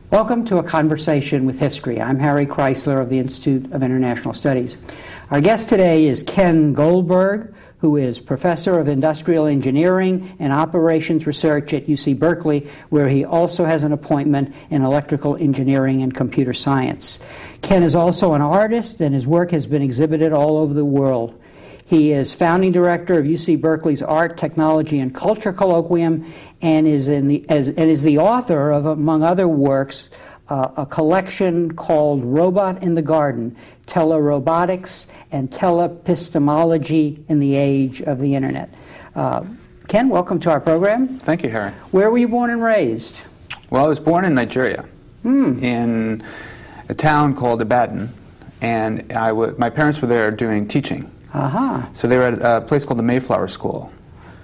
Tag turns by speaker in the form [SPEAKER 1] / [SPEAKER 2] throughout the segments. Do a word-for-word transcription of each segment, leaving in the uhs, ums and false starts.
[SPEAKER 1] Welcome to A Conversation with History. I'm Harry Chrysler of the Institute of International Studies. Our guest today is Ken Goldberg, who is Professor of Industrial Engineering and Operations Research at U C Berkeley, where he also has an appointment in electrical engineering and computer science. Ken is also an artist, and his work has been exhibited all over the world. He is founding director of U C Berkeley's Art, Technology, and Culture Colloquium, and is in the as, and is the author of, among other works, uh, a collection called Robot in the Garden: Telerobotics and Telepistemology in the Age of the Internet. Uh, Ken, welcome to our program.
[SPEAKER 2] Thank you, Harry.
[SPEAKER 1] Where were you born and raised?
[SPEAKER 2] Well, I was born in Nigeria,
[SPEAKER 1] Hmm.
[SPEAKER 2] in a town called Ibadan, and I w- my parents were there doing teaching.
[SPEAKER 1] Aha.
[SPEAKER 2] So they were at a place called the Mayflower School.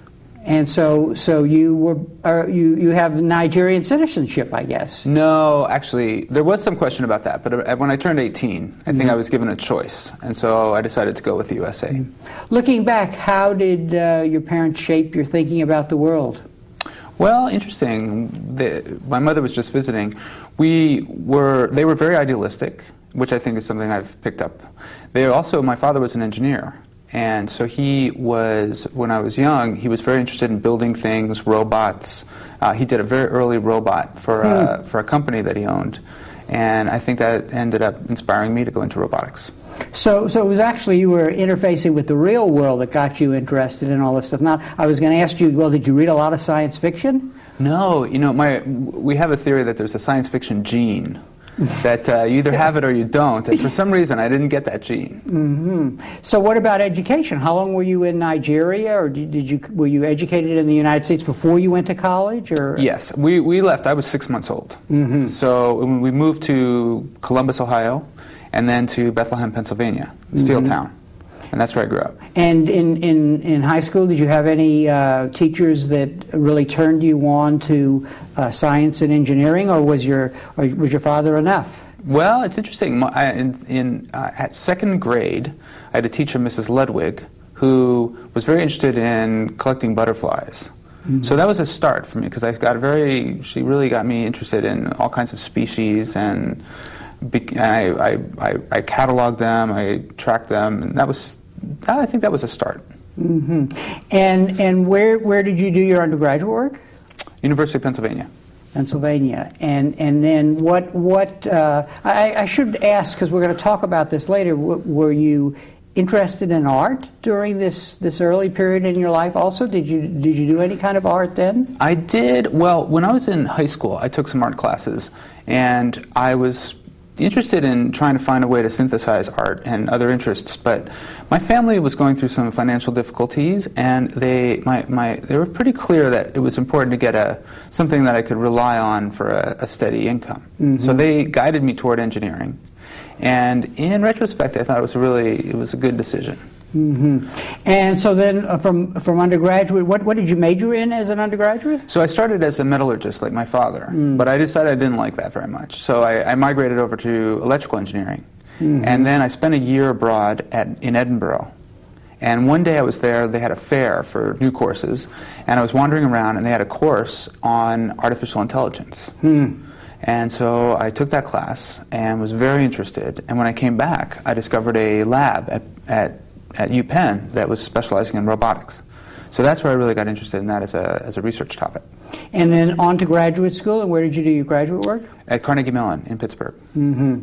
[SPEAKER 1] And so, so you were uh, you you have Nigerian citizenship, I guess.
[SPEAKER 2] No, actually, there was some question about that, but uh, when I turned eighteen, I think
[SPEAKER 1] Mhm.
[SPEAKER 2] I was given a choice, and so I decided to go with the U S A.
[SPEAKER 1] Looking back, how did uh, your parents shape your thinking about the world?
[SPEAKER 2] Well, interesting. The, my mother was just visiting. We were they were very idealistic, which I think is something I've picked up. They also, my father was an engineer, and so he was, when I was young, he was very interested in building things, robots. Uh, he did a very early robot for a, for a company that he owned, and I think that ended up inspiring me to go into robotics.
[SPEAKER 1] So, so it was actually you were interfacing with the real world that got you interested in all this stuff. Now, I was going to ask you, well, did you read a lot of science fiction?
[SPEAKER 2] No, you know, my we have a theory that there's a science fiction gene. that uh, you either have it or you don't, and for some reason I didn't get that gene.
[SPEAKER 1] Mm-hmm. So what about education? How long were you in Nigeria, or did, did you were you educated in the United States before you went to college? Or
[SPEAKER 2] Yes, we, we left. I was six months old.
[SPEAKER 1] Mm-hmm.
[SPEAKER 2] So when we moved to Columbus, Ohio, and then to Bethlehem, Pennsylvania, Steel
[SPEAKER 1] Mm-hmm.
[SPEAKER 2] Town, and that's where I grew up.
[SPEAKER 1] And in, in, in high school, did you have any uh, teachers that really turned you on to uh, science and engineering, or was your or was your father enough?
[SPEAKER 2] Well, it's interesting. My, I, in, in uh, at second grade, I had a teacher, Missus Ludwig, who was very interested in collecting butterflies. Mm-hmm. So that was a start for me, because I got very. She really got me interested in all kinds of species, and, be, and I, I, I, I cataloged them, I tracked them, and that was. I think that was a start.
[SPEAKER 1] Mm-hmm. And and where where did you do your undergraduate work?
[SPEAKER 2] University of Pennsylvania.
[SPEAKER 1] Pennsylvania. And and then what what uh, I, I should ask, because we're going to talk about this later. W- were you interested in art during this, this early period in your life? Also, did you did you do any kind of art then?
[SPEAKER 2] I did. Well, when I was in high school, I took some art classes, and I was interested in trying to find a way to synthesize art and other interests, but my family was going through some financial difficulties, and they my, my they were pretty clear that it was important to get a something that I could rely on for a, a steady income. Mm-hmm. So they guided me toward engineering, and in retrospect, I thought it was a really it was a good decision.
[SPEAKER 1] Mm-hmm. And so then uh, from from undergraduate, what, what did you major in as an undergraduate?
[SPEAKER 2] So I started as a metallurgist like my father, mm. but I decided I didn't like that very much. So I, I migrated over to electrical engineering. Mm-hmm. And then I spent a year abroad at, in Edinburgh. And one day I was there, they had a fair for new courses, and I was wandering around, and they had a course on artificial intelligence. Mm. And so I took that class and was very interested. And when I came back, I discovered a lab at, at at UPenn that was specializing in robotics. So that's where I really got interested in that as a as a research topic.
[SPEAKER 1] And then on to graduate school, and where did you do your graduate work?
[SPEAKER 2] At Carnegie Mellon in Pittsburgh.
[SPEAKER 1] Mm-hmm.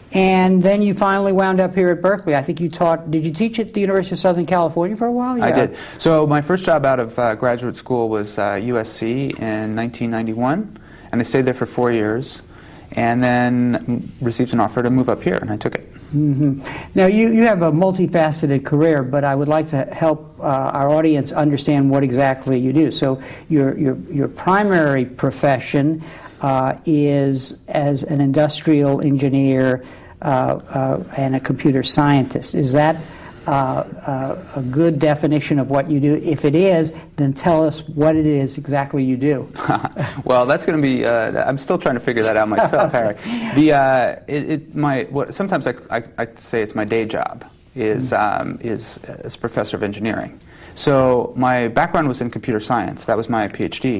[SPEAKER 1] And then you finally wound up here at Berkeley. I think you taught, did you teach at the University of Southern California for a while? Yeah.
[SPEAKER 2] I did. So my first job out of uh, graduate school was uh, U S C in nineteen ninety-one, and I stayed there for four years, and then received an offer to move up here, and I took it.
[SPEAKER 1] Mm-hmm. Now, you, you have a multifaceted career, but I would like to help uh, our audience understand what exactly you do. So your, your, your primary profession uh, is as an industrial engineer uh, uh, and a computer scientist. Is that uh, uh, a good definition of what you do? If it is, then tell us what it is exactly you do.
[SPEAKER 2] Well, that's going to be. Uh, I'm still trying to figure that out myself, Harry. The uh, it, it my what sometimes I, I, I say it's my day job is um, is as professor of engineering. So my background was in computer science. That was my PhD,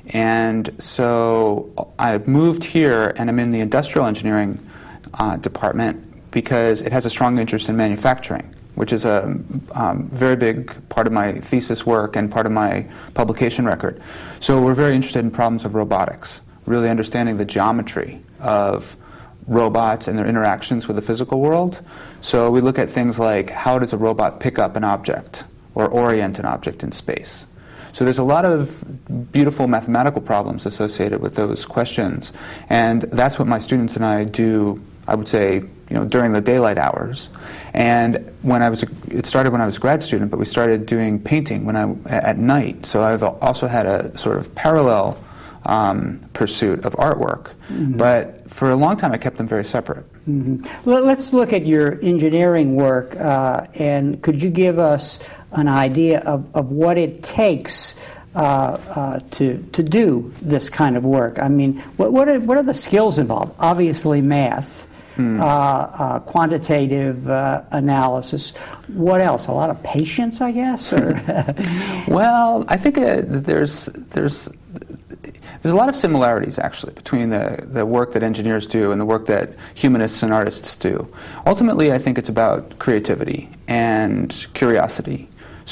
[SPEAKER 2] And so I moved here, and I'm in the industrial engineering uh, department because it has a strong interest in manufacturing, which is a um, very big part of my thesis work and part of my publication record. So we're very interested in problems of robotics, really understanding the geometry of robots and their interactions with the physical world. So we look at things like, how does a robot pick up an object or orient an object in space? So there's a lot of beautiful mathematical problems associated with those questions, and that's what my students and I do, I would say, you know, during the daylight hours. And when I was, a, it started when I was a grad student, but we started doing painting when I at night. So I've also had a sort of parallel um, pursuit of artwork. Mm-hmm. But for a long time, I kept them very separate.
[SPEAKER 1] Mm-hmm. Well, let's look at your engineering work, uh, and could you give us an idea of, of what it takes uh, uh, to to do this kind of work? I mean, what what are, what are the skills involved? Obviously, math, hmm. uh, uh, quantitative uh, analysis. What else? A lot of patience, I guess. Or
[SPEAKER 2] well, I think uh, there's there's. There's a lot of similarities, actually, between the, the work that engineers do and the work that humanists and artists do. Ultimately, I think it's about creativity and curiosity.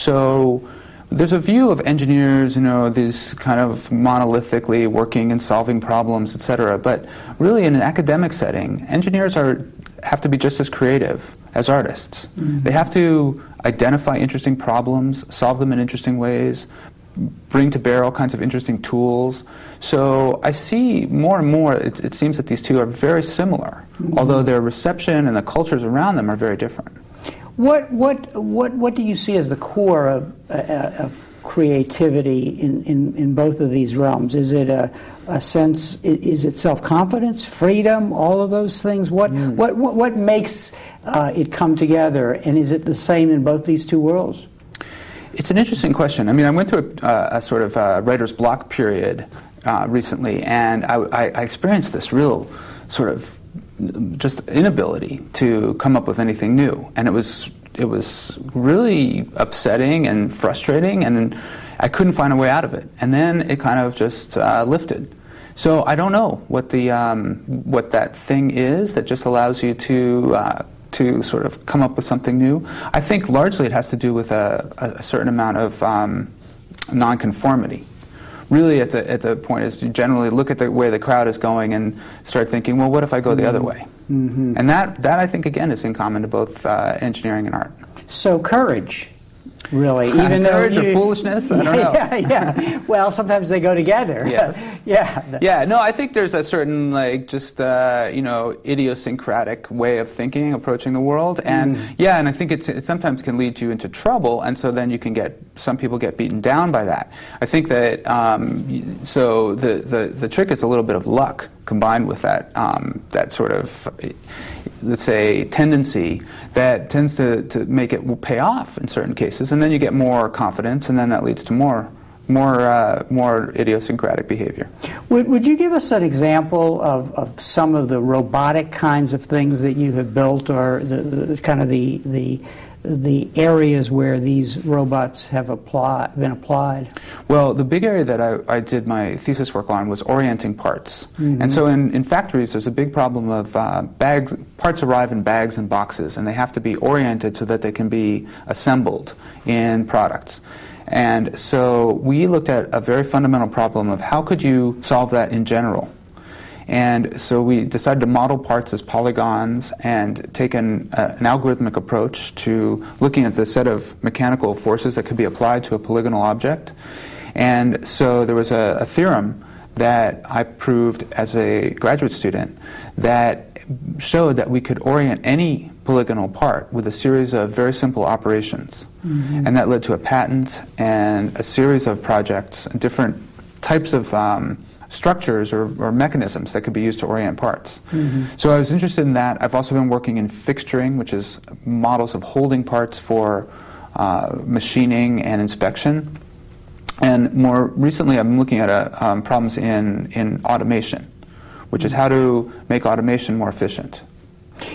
[SPEAKER 2] So there's a view of engineers, you know, these kind of monolithically working and solving problems, et cetera. But really, in an academic setting, engineers are have to be just as creative as artists. Mm-hmm. They have to identify interesting problems, solve them in interesting ways, bring to bear all kinds of interesting tools. So I see more and more, it, it seems that these two are very similar, mm-hmm. although their reception and the cultures around them are very different.
[SPEAKER 1] What what what what do you see as the core of, uh, of creativity in, in, in both of these realms? Is it a, a sense, is it self-confidence, freedom, all of those things? What mm. what, what what makes uh, it come together, and is it the same in both these two worlds?
[SPEAKER 2] It's an interesting question. I mean, I went through a, a sort of uh, writer's block period uh, recently, and I, I, I experienced this real sort of just inability to come up with anything new, and it was it was really upsetting and frustrating, and I couldn't find a way out of it. And then it kind of just uh, lifted. So I don't know what the um, what that thing is that just allows you to. Uh, to sort of come up with something new. I think largely it has to do with a, a certain amount of um, nonconformity. Really at the, at the point is to generally look at the way the crowd is going and start thinking, well, what if I go mm-hmm. the other way? Mm-hmm. And that, that I think, again, is in common to both uh, engineering and art.
[SPEAKER 1] So courage. Really, even though
[SPEAKER 2] courage
[SPEAKER 1] you,
[SPEAKER 2] or foolishness, I don't know.
[SPEAKER 1] Yeah, yeah. Well, sometimes they go together.
[SPEAKER 2] Yes.
[SPEAKER 1] yeah.
[SPEAKER 2] Yeah. No, I think there's a certain like just uh, you know idiosyncratic way of thinking, approaching the world, and mm. yeah, and I think it's, it sometimes can lead you into trouble, and so then you can get some people get beaten down by that. I think that um, so the, the the trick is a little bit of luck combined with that um, that sort of, let's say, tendency that tends to, to make it pay off in certain cases, and then you get more confidence, and then that leads to more more uh, more idiosyncratic behavior.
[SPEAKER 1] Would, would you give us an example of, of some of the robotic kinds of things that you have built, or the, the kind of the the the areas where these robots have apply, been applied?
[SPEAKER 2] Well, the big area that I, I did my thesis work on was orienting parts. Mm-hmm. And so in, in factories, there's a big problem of uh, bags, parts arrive in bags and boxes, and they have to be oriented so that they can be assembled in products. And so we looked at a very fundamental problem of how could you solve that in general. And so we decided to model parts as polygons and take an, uh, an algorithmic approach to looking at the set of mechanical forces that could be applied to a polygonal object. And so there was a, a theorem that I proved as a graduate student that showed that we could orient any polygonal part with a series of very simple operations. Mm-hmm. And that led to a patent and a series of projects, different types of um, structures or, or mechanisms that could be used to orient parts. Mm-hmm. So I was interested in that. I've also been working in fixturing, which is models of holding parts for uh, machining and inspection. And more recently, I'm looking at a, um, problems in, in automation, which is how to make automation more efficient.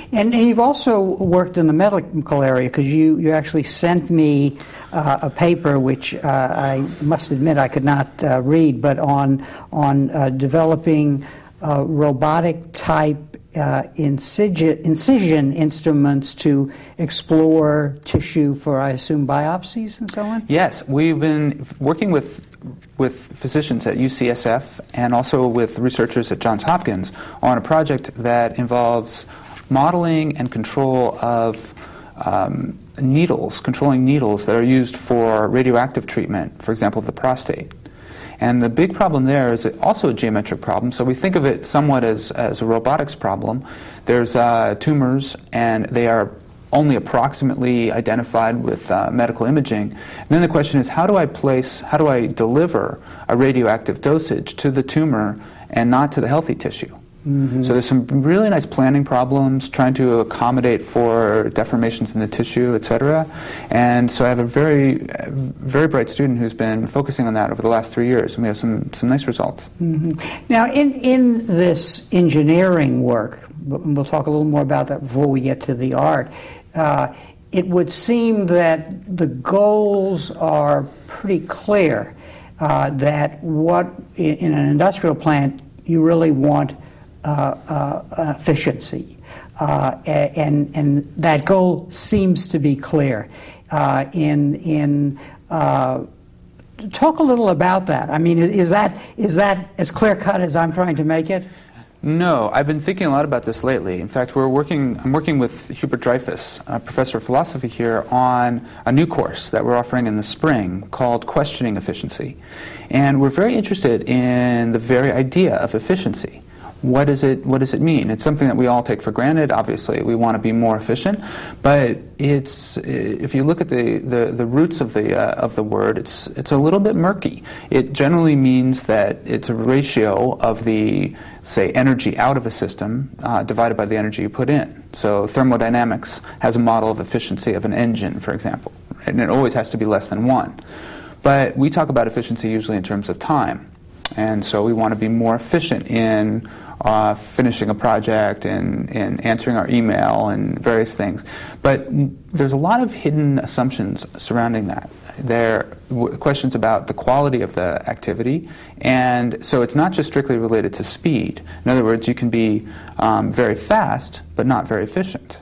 [SPEAKER 1] And, and you've also worked in the medical area, because you, you actually sent me uh, a paper which uh, I must admit I could not uh, read, but on, on uh, developing uh, robotic-type uh, incision, incision instruments to explore tissue for, I assume, biopsies and so on?
[SPEAKER 2] Yes, we've been working with with physicians at U C S F and also with researchers at Johns Hopkins on a project that involves modeling and control of um, needles, controlling needles that are used for radioactive treatment, for example, of the prostate. And the big problem there is also a geometric problem, so we think of it somewhat as, as a robotics problem. There's uh, tumors, and they are only approximately identified with uh, medical imaging. And then the question is, how do I place, how do I deliver a radioactive dosage to the tumor and not to the healthy tissue? Mm-hmm. So there's some really nice planning problems, trying to accommodate for deformations in the tissue, et cetera. And so I have a very, very bright student who's been focusing on that over the last three years, and we have some, some nice results.
[SPEAKER 1] Mm-hmm. Now, in, in this engineering work, we'll talk a little more about that before we get to the art, uh, it would seem that the goals are pretty clear, uh, that what, in, in an industrial plant, you really want Uh, uh, efficiency, uh, and and that goal seems to be clear. Uh, in in uh, talk a little about that. I mean, is, is that is that as clear cut as I'm trying to make it?
[SPEAKER 2] No, I've been thinking a lot about this lately. In fact, we're working. I'm working with Hubert Dreyfus, a professor of philosophy here, on a new course that we're offering in the spring called Questioning Efficiency, and we're very interested in the very idea of efficiency. What is it? What does it mean? It's something that we all take for granted. Obviously, we want to be more efficient, but it's if you look at the the, the roots of the uh, of the word, it's it's a little bit murky. It generally means that it's a ratio of the, say, energy out of a system uh, divided by the energy you put in. So thermodynamics has a model of efficiency of an engine, for example, and it always has to be less than one. But we talk about efficiency usually in terms of time, and so we want to be more efficient in Uh, finishing a project and, and answering our email and various things. But there's a lot of hidden assumptions surrounding that. There are w- questions about the quality of the activity, and so it's not just strictly related to speed. In other words, you can be um, very fast but not very efficient.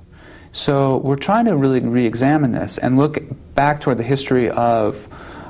[SPEAKER 2] So we're trying to really re-examine this and look back toward the history of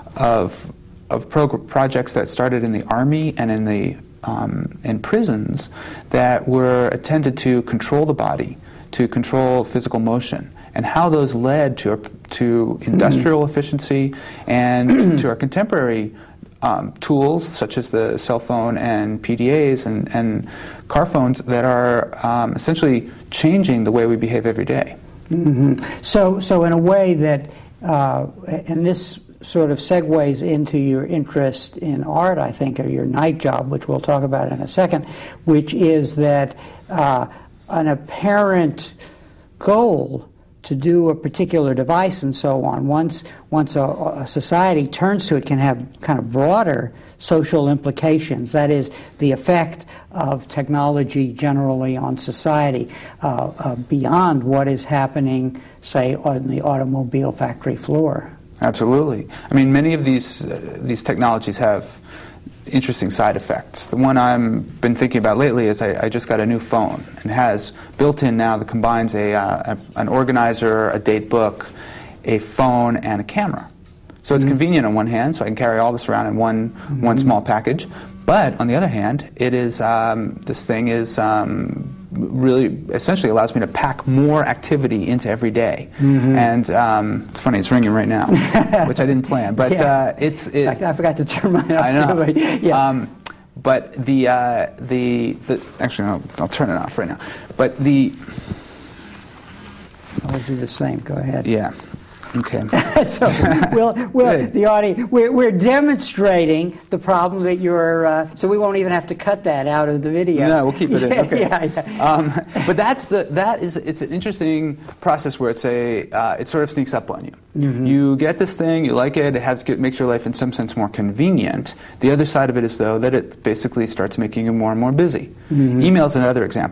[SPEAKER 2] of of prog- projects that started in the Army and in the Um, in prisons that were intended to control the body, to control physical motion, and how those led to to industrial mm-hmm. efficiency and to our contemporary um, tools such as the cell phone and P D As and, and car phones that are um, essentially changing the way we behave every day.
[SPEAKER 1] Mm-hmm. So, so in a way that, uh, and this sort of segues into your interest in art, I think, or your night job, which we'll talk about in a second, which is that uh, an apparent goal to do a particular device and so on, once once a, a society turns to it, can have kind of broader social implications. That is, the effect of technology generally on society uh, uh, beyond what is happening, say, on the automobile factory floor.
[SPEAKER 2] Absolutely. I mean, many of these uh, these technologies have interesting side effects. The one I've been thinking about lately is I, I just got a new phone, and has built in now that combines a, uh, a an organizer, a date book, a phone, and a camera. So it's mm-hmm. convenient on one hand, so I can carry all this around in one mm-hmm. one small package. But on the other hand, it is um, this thing is um, really essentially allows me to pack more activity into every day. Mm-hmm. And um, it's funny, it's ringing right now, which I didn't plan. But
[SPEAKER 1] yeah.
[SPEAKER 2] uh, it's it,
[SPEAKER 1] I, I forgot to turn mine off.
[SPEAKER 2] I know.
[SPEAKER 1] But, yeah.
[SPEAKER 2] um, but the uh, the the actually I'll, I'll turn it off right now. But the
[SPEAKER 1] I'll do the same. Go ahead.
[SPEAKER 2] Yeah. Okay.
[SPEAKER 1] so we'll, we'll, the audience, we're, we're demonstrating the problem that you're, uh, so we won't even have to cut that out of the video.
[SPEAKER 2] No, we'll keep it in. Okay.
[SPEAKER 1] yeah, yeah.
[SPEAKER 2] Um, but that's the, that is, it's an interesting process where it's a, uh, it sort of sneaks up on you. Mm-hmm. You get this thing, you like it, it has, it makes your life in some sense more convenient. The other side of it is, though, that it basically starts making you more and more busy. Mm-hmm. Email's another example.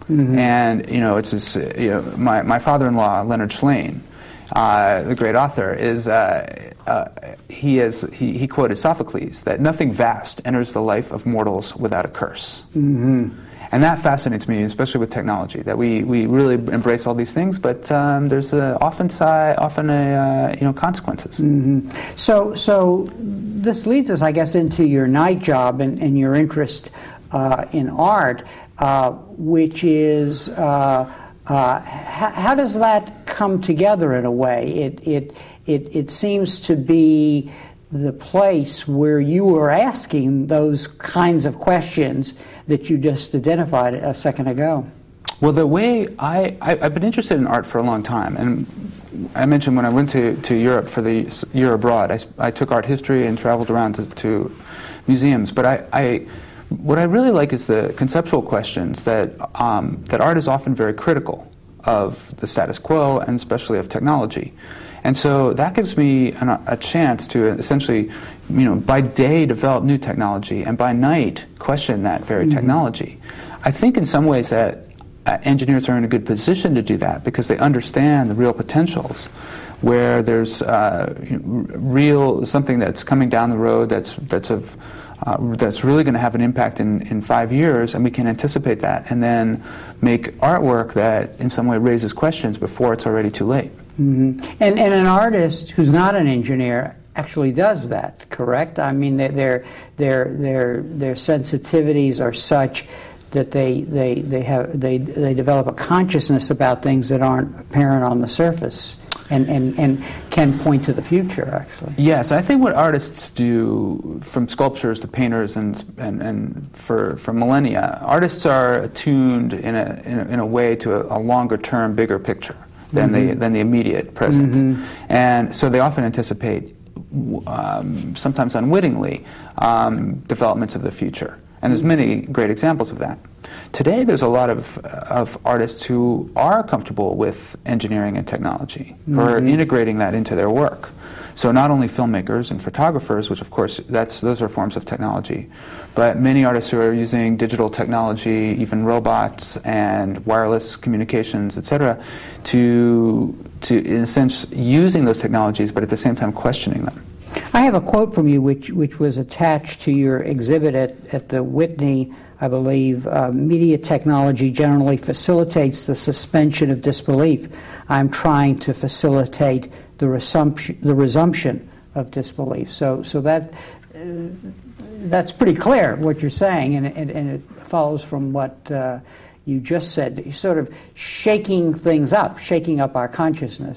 [SPEAKER 2] Mm-hmm. And, you know, it's just, you know, my, my father-in-law, Leonard Shlain, uh, the great author, is uh, uh, he, has, he, he quoted Sophocles, that nothing vast enters the life of mortals without a curse.
[SPEAKER 1] Mm-hmm.
[SPEAKER 2] And that fascinates me, especially with technology, that we, we really embrace all these things, but um, there's a, often si- often a, uh, you know, consequences.
[SPEAKER 1] Mm-hmm. So, so this leads us, I guess, into your night job and, and your interest uh, in art, uh, which is uh, uh, how, how does that come together in a way? It it it it seems to be the place where you were asking those kinds of questions that you just identified a second ago.
[SPEAKER 2] Well, the way I, I, I've been interested in art for a long time, and I mentioned when I went to, to Europe for the year abroad, I, I took art history and traveled around to, to museums, but I, I, what I really like is the conceptual questions that, um, that art is often very critical of the status quo and especially of technology. And so that gives me an, a chance to essentially, you know, by day develop new technology and by night question that very mm-hmm. technology. I think in some ways that uh, engineers are in a good position to do that because they understand the real potentials where there's uh, you know, real, something that's coming down the road that's, that's of Uh, that's really going to have an impact in, in five years, and we can anticipate that and then make artwork that in some way raises questions before it's already too late.
[SPEAKER 1] Mm-hmm. And, and an artist who's not an engineer actually does that, correct? I mean, their their their their sensitivities are such that they they they have they they develop a consciousness about things that aren't apparent on the surface. And, and, and can point to the future, actually.
[SPEAKER 2] Yes, I think what artists do, from sculptors to painters and and, and for, for millennia, artists are attuned in a in a, in a way to a, a longer term, bigger picture than mm-hmm. the than the immediate present, mm-hmm. and so they often anticipate, um, sometimes unwittingly, um, developments of the future. And there's many great examples of that. Today, there's a lot of of artists who are comfortable with engineering and technology, who mm-hmm. are integrating that into their work. So not only filmmakers and photographers, which of course that's those are forms of technology, but many artists who are using digital technology, even robots and wireless communications, et cetera, to to in a sense using those technologies, but at the same time questioning them.
[SPEAKER 1] I have a quote from you which, which was attached to your exhibit at, at the Whitney, I believe. Uh, media technology generally facilitates the suspension of disbelief. I'm trying to facilitate the resumption, the resumption of disbelief. So, so that uh, that's pretty clear what you're saying, and, and, and it follows from what uh, you just said. You're sort of shaking things up, shaking up our consciousness.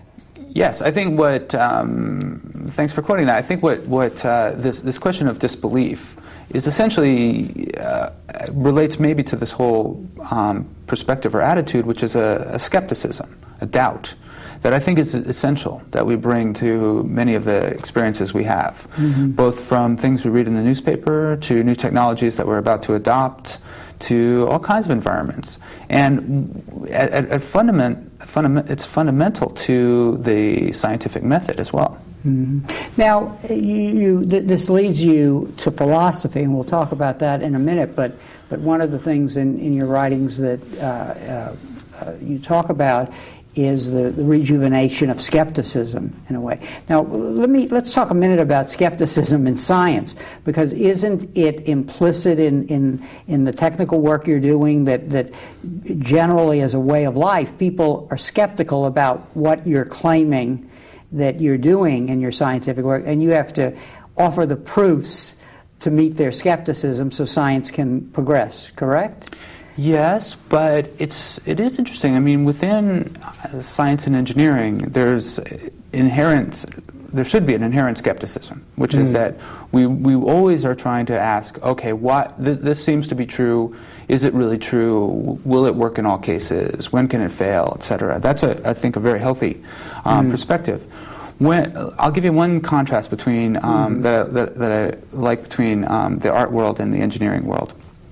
[SPEAKER 2] Yes, I think what, um, thanks for quoting that, I think what, what uh, this, this question of disbelief is essentially, uh, relates maybe to this whole um, perspective or attitude, which is a, a skepticism, a doubt, that I think is essential that we bring to many of the experiences we have, mm-hmm. both from things we read in the newspaper to new technologies that we're about to adopt, to all kinds of environments. And at, at, at fundament, fundament, it's fundamental to the scientific method as well.
[SPEAKER 1] Mm-hmm. Now, you, you, th- this leads you to philosophy, and we'll talk about that in a minute, but, but one of the things in, in your writings that uh, uh, uh, you talk about is the, the rejuvenation of skepticism, in a way. Now, let me let's talk a minute about skepticism in science, because isn't it implicit in, in, in the technical work you're doing that, that generally as a way of life, people are skeptical about what you're claiming that you're doing in your scientific work, and you have to offer the proofs to meet their skepticism so science can progress, correct?
[SPEAKER 2] Yes, but it's it is interesting. I mean, within science and engineering, there's inherent, there should be an inherent skepticism, which mm. is that we we always are trying to ask, okay, what th- this seems to be true. Is it really true? Will it work in all cases? When can it fail, et cetera? That's a I think a very healthy um, mm. perspective. When, I'll give you one contrast between um, mm. that, that that I like between um, the art world and the engineering world.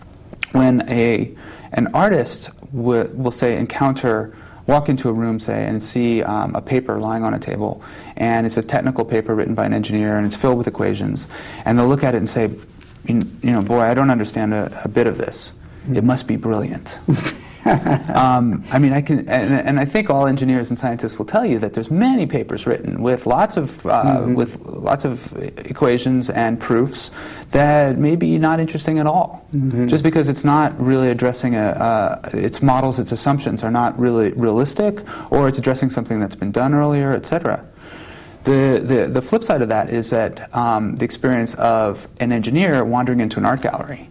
[SPEAKER 2] When a an artist w- will say encounter, walk into a room, say, and see um, a paper lying on a table, and it's a technical paper written by an engineer, and it's filled with equations, and they'll look at it and say, you know, boy, I don't understand a, a bit of this. Mm-hmm. It must be brilliant. um, I mean, I can, and, and I think all engineers and scientists will tell you that there's many papers written with lots of uh, mm-hmm. with lots of equations and proofs that may be not interesting at all, mm-hmm. just because it's not really addressing a, uh, its models, its assumptions are not really realistic, or it's addressing something that's been done earlier, et cetera. The, the, the flip side of that is that um, the experience of an engineer wandering into an art gallery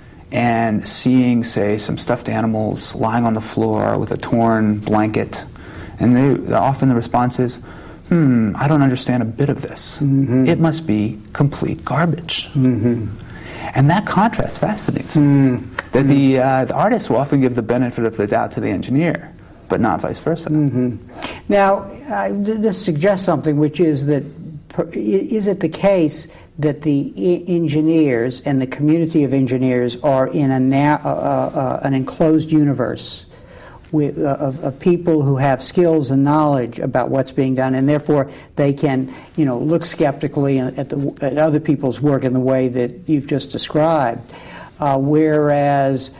[SPEAKER 2] and seeing, say, some stuffed animals lying on the floor with a torn blanket, and they, often the response is, hmm, I don't understand a bit of this. Mm-hmm. It must be complete garbage. Mm-hmm. And that contrast fascinates me. Mm-hmm. That the, uh, the artist will often give the benefit of the doubt to the engineer, but not vice versa.
[SPEAKER 1] Mm-hmm. Now, uh, this suggests something, which is that, per, is it the case that the I- engineers and the community of engineers are in a na- uh, uh, an enclosed universe with, uh, of, of people who have skills and knowledge about what's being done, and therefore they can, you know, look skeptically at, the, at other people's work in the way that you've just described, uh, whereas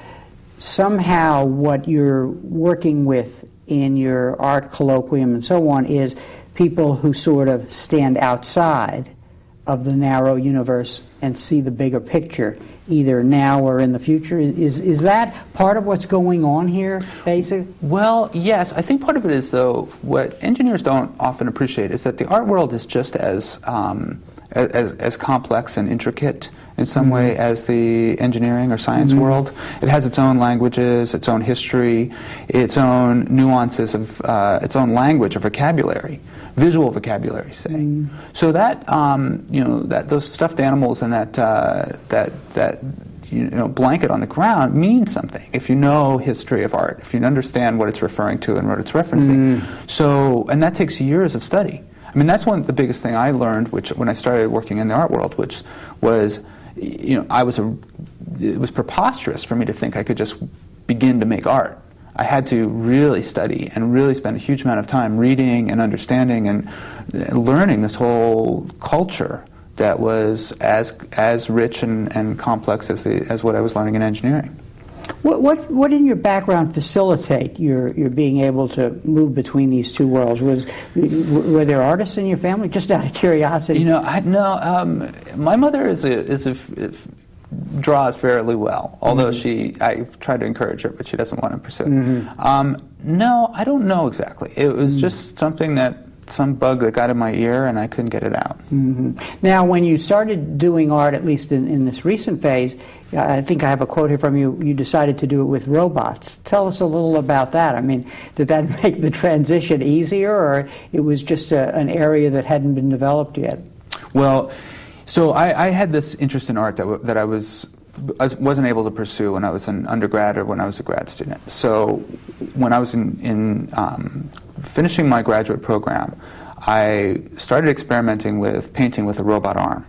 [SPEAKER 1] somehow what you're working with in your art colloquium and so on is people who sort of stand outside of the narrow universe and see the bigger picture, either now or in the future. Is is that part of what's going on here, basically?
[SPEAKER 2] Well, yes. I think part of it is, though, what engineers don't often appreciate is that the art world is just as um, as, as complex and intricate in some mm-hmm. way as the engineering or science mm-hmm. world. It has its own languages, its own history, its own nuances of uh, its own language or vocabulary. Visual vocabulary, say. Mm. So that um, you know that those stuffed animals and that uh, that that you know blanket on the ground means something if you know history of art, if you understand what it's referring to and what it's referencing. Mm. So and that takes years of study. I mean, that's one of the biggest thing I learned, which when I started working in the art world, which was you know I was a it was preposterous for me to think I could just begin to make art. I had to really study and really spend a huge amount of time reading and understanding and learning this whole culture that was as as rich and, and complex as the, as what I was learning in engineering.
[SPEAKER 1] What what what in your background facilitate your your being able to move between these two worlds? Was were there artists in your family? Just out of curiosity.
[SPEAKER 2] You know, I no. Um, my mother is a is a. If, draws fairly well, although mm-hmm. she, I tried to encourage her, but she doesn't want to pursue it. Mm-hmm. Um, no, I don't know exactly. It was mm-hmm. just something that, some bug that got in my ear and I couldn't get it out.
[SPEAKER 1] Mm-hmm. Now, when you started doing art, at least in, in this recent phase, I think I have a quote here from you, you decided to do it with robots. Tell us a little about that. I mean, did that make the transition easier, or it was just a, an area that hadn't been developed yet?
[SPEAKER 2] Well, So I, I had this interest in art that, w- that I was I wasn't able to pursue when I was an undergrad or when I was a grad student. So when I was in, in um, finishing my graduate program, I started experimenting with painting with a robot arm.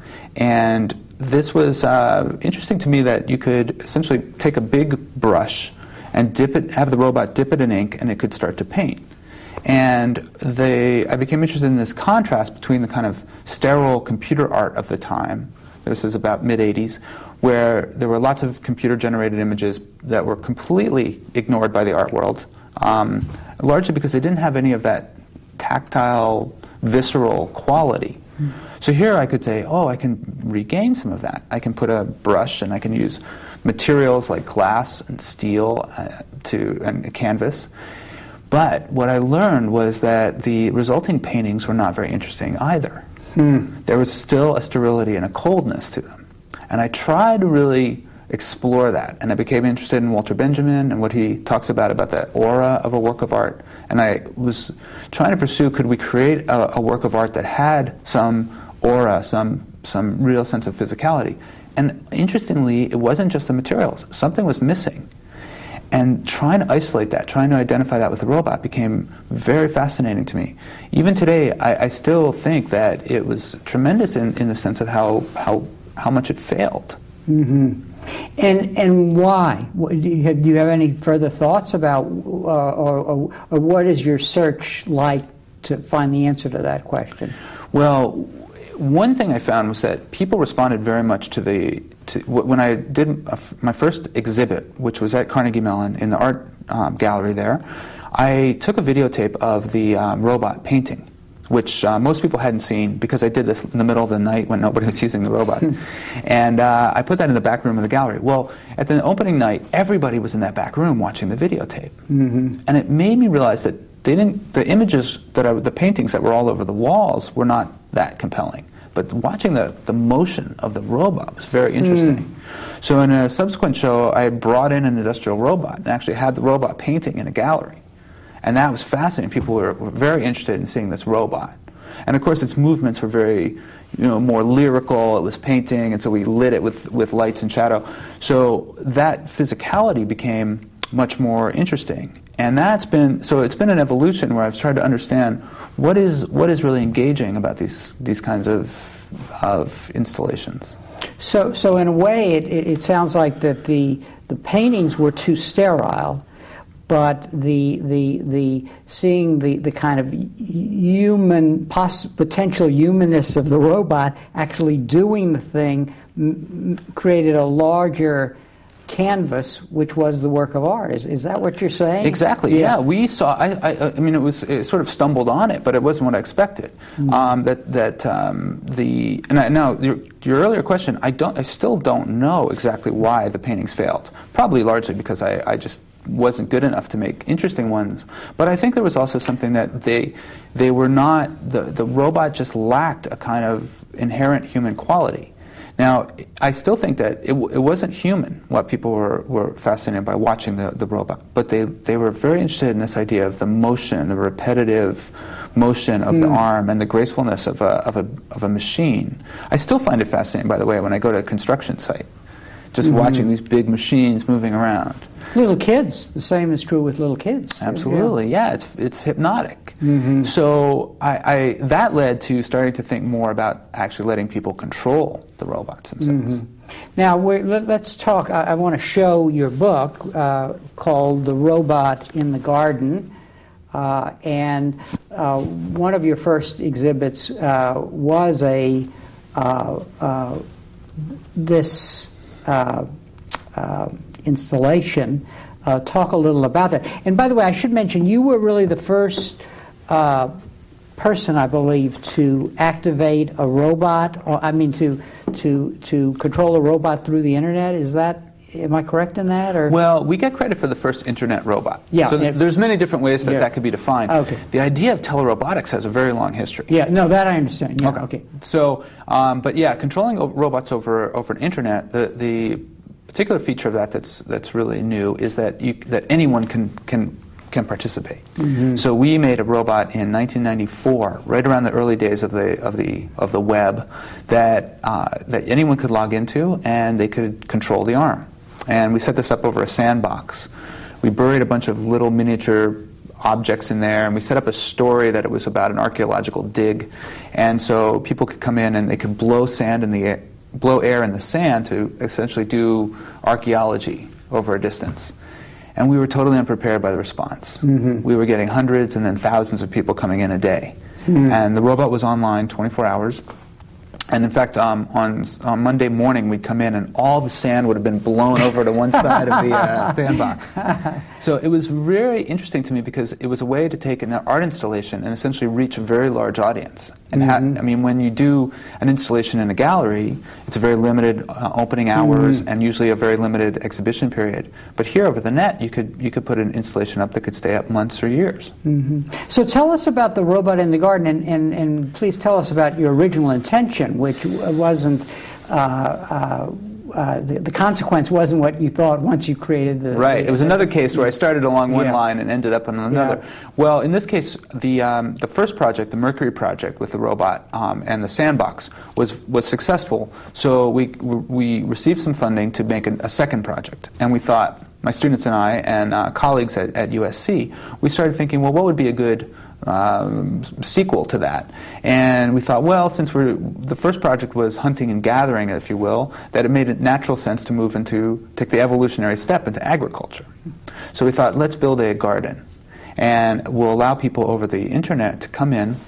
[SPEAKER 2] And this was uh, interesting to me that you could essentially take a big brush and dip it, have the robot dip it in ink, and it could start to paint. And they, I became interested in this contrast between the kind of sterile computer art of the time, this is about mid eighties, where there were lots of computer-generated images that were completely ignored by the art world, um, largely because they didn't have any of that tactile, visceral quality. Mm. So here I could say, oh, I can regain some of that. I can put a brush and I can use materials like glass and steel uh, to and a canvas. But what I learned was that the resulting paintings were not very interesting either. Hmm. There was still a sterility and a coldness to them. And I tried to really explore that. And I became interested in Walter Benjamin and what he talks about, about that aura of a work of art. And I was trying to pursue, could we create a, a work of art that had some aura, some, some real sense of physicality? And interestingly, it wasn't just the materials. Something was missing. And trying to isolate that, trying to identify that with the robot became very fascinating to me. Even today, I, I still think that it was tremendous in, in the sense of how how, how much it failed.
[SPEAKER 1] Mm-hmm. And and why? Do you have, do you have any further thoughts about, uh, or, or, or what is your search like to find the answer to that question?
[SPEAKER 2] Well, one thing I found was that people responded very much to the to, when I did a, my first exhibit, which was at Carnegie Mellon in the art um, gallery there, I took a videotape of the um, robot painting, which uh, most people hadn't seen because I did this in the middle of the night when nobody was using the robot. And uh, I put that in the back room of the gallery. Well, at the opening night, everybody was in that back room watching the videotape. Mm-hmm. And it made me realize that they didn't, the images, that I, the paintings that were all over the walls were not that compelling. But watching the, the motion of the robot was very interesting. Mm. So in a subsequent show, I brought in an industrial robot and actually had the robot painting in a gallery. And that was fascinating. People were, were very interested in seeing this robot. And of course, its movements were very, you know, more lyrical. It was painting, and so we lit it with, with lights and shadow. So that physicality became much more interesting. And that's been, so it's been an evolution where I've tried to understand what is what is really engaging about these these kinds of of installations.
[SPEAKER 1] So, so in a way, it, it, it sounds like that the the paintings were too sterile, but the the the seeing the, the kind of human poss- potential humanness of the robot actually doing the thing m- created a larger canvas, which was the work of art. Is is that what you're saying?
[SPEAKER 2] Exactly. Yeah, yeah. we saw. I, I. I mean, it was it sort of stumbled on it, but it wasn't what I expected. Mm-hmm. Um, that that um, the and I, now your, your earlier question, I don't. I still don't know exactly why the paintings failed. Probably largely because I, I just wasn't good enough to make interesting ones. But I think there was also something that they they were not. The the robot just lacked a kind of inherent human quality. Now, I still think that it, w- it wasn't human, what people were, were fascinated by watching the, the robot, but they, they were very interested in this idea of the motion, the repetitive motion of mm. the arm, and the gracefulness of a, of, a, of a machine. I still find it fascinating, by the way, when I go to a construction site, just mm-hmm. watching these big machines moving around.
[SPEAKER 1] Little kids, the same is true with little kids.
[SPEAKER 2] Absolutely, yeah, yeah it's it's hypnotic. Mm-hmm. So I, I that led to starting to think more about actually letting people control the robots themselves.
[SPEAKER 1] Mm-hmm. Now we're, let, let's talk. I, I want to show your book uh, called "The Robot in the Garden," uh, and uh, one of your first exhibits uh, was a uh, uh, this. Uh, uh, installation. Uh, talk a little about that. And by the way, I should mention, you were really the first uh, person, I believe, to activate a robot, or I mean, to to to control a robot through the internet. Is that, am I correct in that? Or
[SPEAKER 2] well, we get credit for the first internet robot.
[SPEAKER 1] Yeah.
[SPEAKER 2] So th- there's many different ways that
[SPEAKER 1] yeah.
[SPEAKER 2] that could be defined.
[SPEAKER 1] Okay.
[SPEAKER 2] The idea of telerobotics has a very long history.
[SPEAKER 1] Yeah. No, that I understand. Yeah.
[SPEAKER 2] Okay.
[SPEAKER 1] okay.
[SPEAKER 2] So, um, but yeah, controlling o- robots over over an internet, the the particular feature of that that's that's really new is that you, that anyone can can can participate. Mm-hmm. So we made a robot in nineteen ninety-four, right around the early days of the of the of the web, that uh, that anyone could log into and they could control the arm. And we set this up over a sandbox. We buried a bunch of little miniature objects in there, and we set up a story that it was about an archaeological dig, and so people could come in and they could blow sand in the air. blow air in the sand to essentially do archaeology over a distance. And we were totally unprepared by the response. Mm-hmm. We were getting hundreds and then thousands of people coming in a day. Mm-hmm. And the robot was online twenty-four hours. And in fact, um, on, on Monday morning, we'd come in and all the sand would have been blown over to one side of the uh, sandbox. So it was very interesting to me because it was a way to take an art installation and essentially reach a very large audience. And mm-hmm. ha- I mean, when you do an installation in a gallery, it's a very limited uh, opening hours mm-hmm. and usually a very limited exhibition period. But here over the net, you could you could put an installation up that could stay up months or years.
[SPEAKER 1] Mm-hmm. So tell us about the robot in the garden, and, and, and please tell us about your original intention, which wasn't, uh, uh, uh, the, the consequence wasn't what you thought once you created the...
[SPEAKER 2] Right.
[SPEAKER 1] The,
[SPEAKER 2] it was another case where I started along one
[SPEAKER 1] yeah.
[SPEAKER 2] line and ended up on another. Yeah. Well, in this case, the um, the first project, the Mercury project with the robot um, and the sandbox, was was successful. So we we received some funding to make a, a second project. And we thought, my students and I and uh, colleagues at, at U S C, we started thinking, well, what would be a good Um, sequel to that? And we thought, well, since we're, the first project was hunting and gathering, if you will, that it made a natural sense to move into, take the evolutionary step into agriculture. So we thought, let's build a garden. And we'll allow people over the internet to come in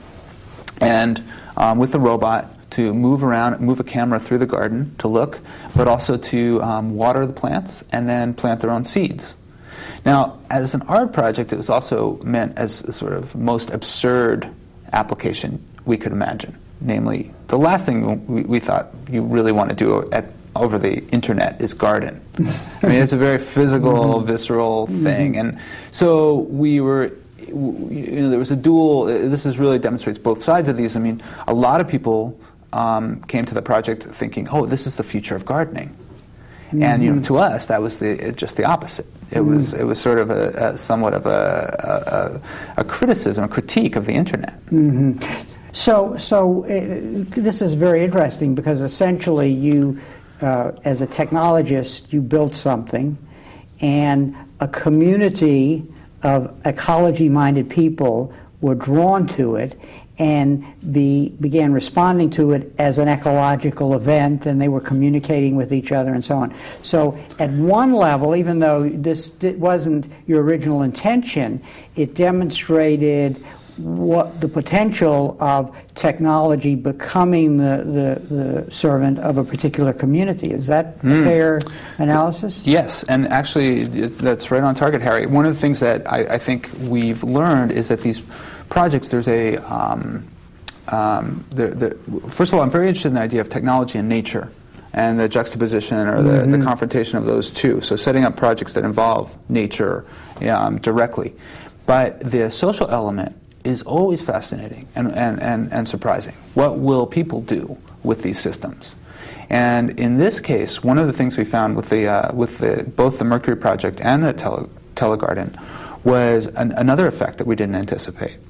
[SPEAKER 2] and, um, with the robot, to move around, move a camera through the garden to look, but also to um, water the plants and then plant their own seeds. Now, as an art project, it was also meant as the sort of most absurd application we could imagine. Namely, the last thing we, we thought you really want to do at, over the internet is garden. I mean, it's a very physical, mm-hmm. visceral thing. Mm-hmm. And so we were, you know, there was a dual, this is really demonstrates both sides of these. I mean, a lot of people um, came to the project thinking, oh, this is the future of gardening. Mm-hmm. And you know, to us, that was the just the opposite. It mm-hmm. was it was sort of a, a somewhat of a, a, a criticism, a critique of the internet.
[SPEAKER 1] Mm-hmm. So, so uh, this is very interesting because essentially, you, uh, as a technologist, you built something, and a community of ecology-minded people were drawn to it and be, began responding to it as an ecological event, and they were communicating with each other and so on. So at one level, even though this wasn't your original intention, it demonstrated what the potential of technology becoming the, the, the servant of a particular community. Is that mm. a fair analysis?
[SPEAKER 2] Yes, and actually it's, that's right on target, Harry. One of the things that I, I think we've learned is that these projects, there's a, um, um, the, the, first of all, I'm very interested in the idea of technology and nature and the juxtaposition or the, mm-hmm. the confrontation of those two. So setting up projects that involve nature um, directly. But the social element is always fascinating and, and, and, and surprising. What will people do with these systems? And in this case, one of the things we found with the uh, with the both the Mercury project and the tele, Telegarden was an, another effect that we didn't anticipate,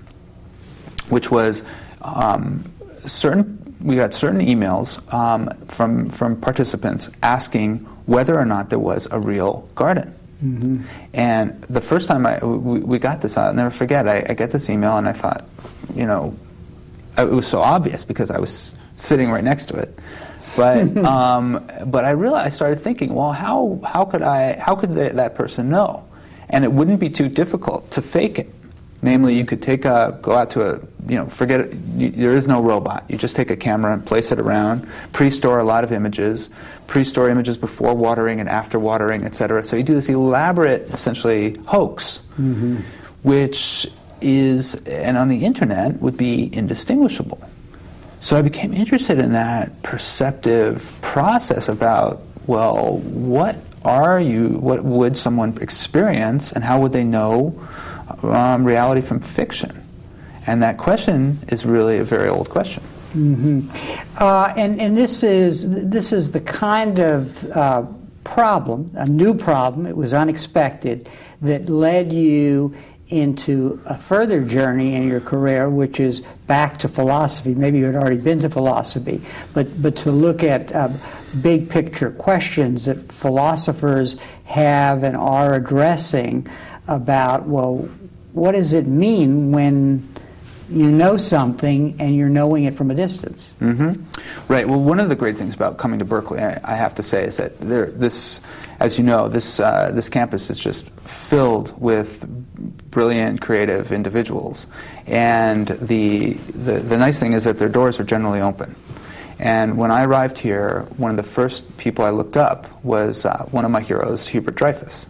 [SPEAKER 2] which was um, certain we got certain emails um, from from participants asking whether or not there was a real garden. Mm-hmm. And the first time I, we, we got this, I'll never forget, I, I get this email and I thought, you know, it was so obvious because I was sitting right next to it. But um, but I realized, I started thinking, well, how, how could I, how could they, that person know? And it wouldn't be too difficult to fake it. Namely, you could take a, go out to a, you know, forget it, you, there is no robot. You just take a camera and place it around, pre-store a lot of images, pre-store images before watering and after watering, et cetera. So you do this elaborate, essentially, hoax, mm-hmm. which is, and on the internet, would be indistinguishable. So I became interested in that perceptive process about, well, what are you, what would someone experience, and how would they know Um, reality from fiction? And that question is really a very old question.
[SPEAKER 1] Mm-hmm. Uh, and and this is this is the kind of uh, problem, a new problem. It was unexpected that led you into a further journey in your career, which is back to philosophy. Maybe you had already been to philosophy, but but to look at uh, big picture questions that philosophers have and are addressing about, well, what does it mean when you know something and you're knowing it from a distance?
[SPEAKER 2] Mm-hmm. Right. Well, one of the great things about coming to Berkeley, I, I have to say, is that there, this, as you know, this uh, this campus is just filled with brilliant, creative individuals, and the, the the nice thing is that their doors are generally open. And when I arrived here, one of the first people I looked up was uh, one of my heroes, Hubert Dreyfus.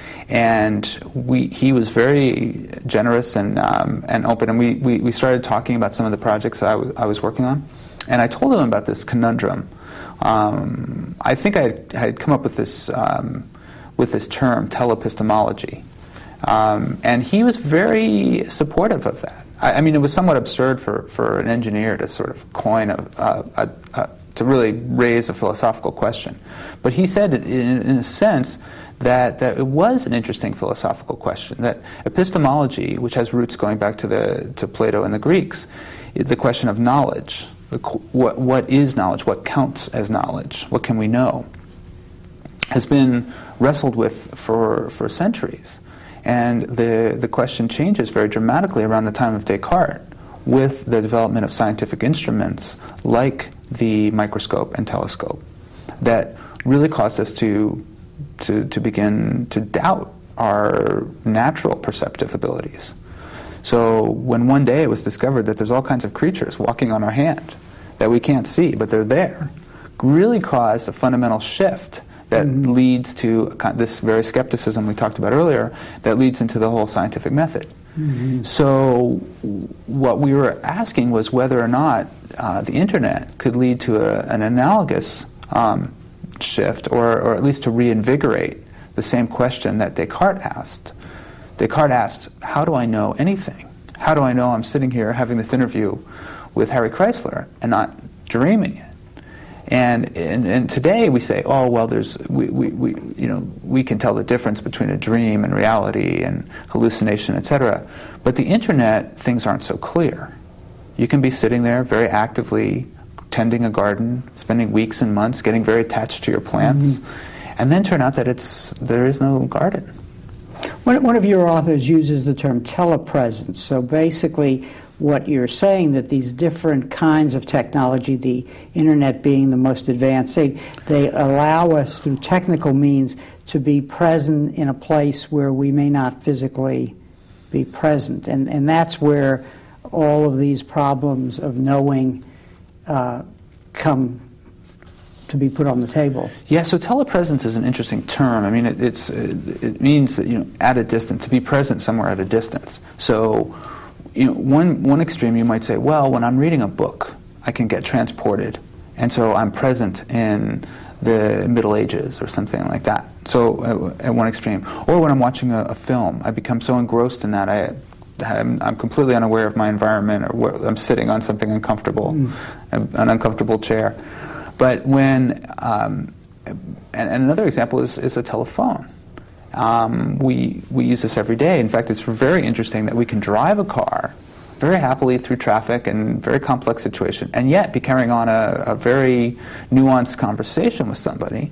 [SPEAKER 2] And we, he was very generous and um, and open, and we, we, we started talking about some of the projects I was I was working on, and I told him about this conundrum. Um, I think I had, I had come up with this um, with this term, telepistemology, um, and he was very supportive of that. I, I mean, it was somewhat absurd for, for an engineer to sort of coin a, a, a, a to really raise a philosophical question, but he said, in, in a sense, that, that it was an interesting philosophical question, that epistemology, which has roots going back to the to Plato and the Greeks, the question of knowledge, the, what, what is knowledge, what counts as knowledge, what can we know, has been wrestled with for, for centuries. And the, the question changes very dramatically around the time of Descartes with the development of scientific instruments like the microscope and telescope that really caused us to To, to begin to doubt our natural perceptive abilities. So when one day it was discovered that there's all kinds of creatures walking on our hand that we can't see, but they're there, really caused a fundamental shift that
[SPEAKER 1] Mm-hmm.
[SPEAKER 2] leads to a kind- this very skepticism we talked about earlier that leads into the whole scientific method.
[SPEAKER 1] Mm-hmm.
[SPEAKER 2] So what we were asking was whether or not uh, the internet could lead to a, an analogous um, shift, or, or at least to reinvigorate the same question that Descartes asked. Descartes asked, how do I know anything? How do I know I'm sitting here having this interview with Harry Chrysler and not dreaming it? And, and and today we say, oh well, there's we, we, we you know we can tell the difference between a dream and reality and hallucination, et cetera. But the internet, things aren't so clear. You can be sitting there very actively tending a garden, spending weeks and months getting very attached to your plants, mm-hmm. and then turn out that it's there is no garden.
[SPEAKER 1] One, one of your authors uses the term telepresence. So basically, what you're saying, that these different kinds of technology, the internet being the most advanced, they, they allow us through technical means to be present in a place where we may not physically be present. And, and that's where all of these problems of knowing uh, come to be put on the table.
[SPEAKER 2] Yeah, so telepresence is an interesting term. I mean, it, it's, it, it means that, you know, at a distance, to be present somewhere at a distance. So, you know, one, one extreme you might say, well, when I'm reading a book, I can get transported, and so I'm present in the Middle Ages or something like that. So at, at one extreme. Or when I'm watching a, a film, I become so engrossed in that I, I'm, I'm completely unaware of my environment, or where I'm sitting on something uncomfortable, mm. an uncomfortable chair. But when, um, and, and another example is, is a telephone. Um, we we use this every day. In fact, it's very interesting that we can drive a car very happily through traffic and very complex situation, and yet be carrying on a, a very nuanced conversation with somebody.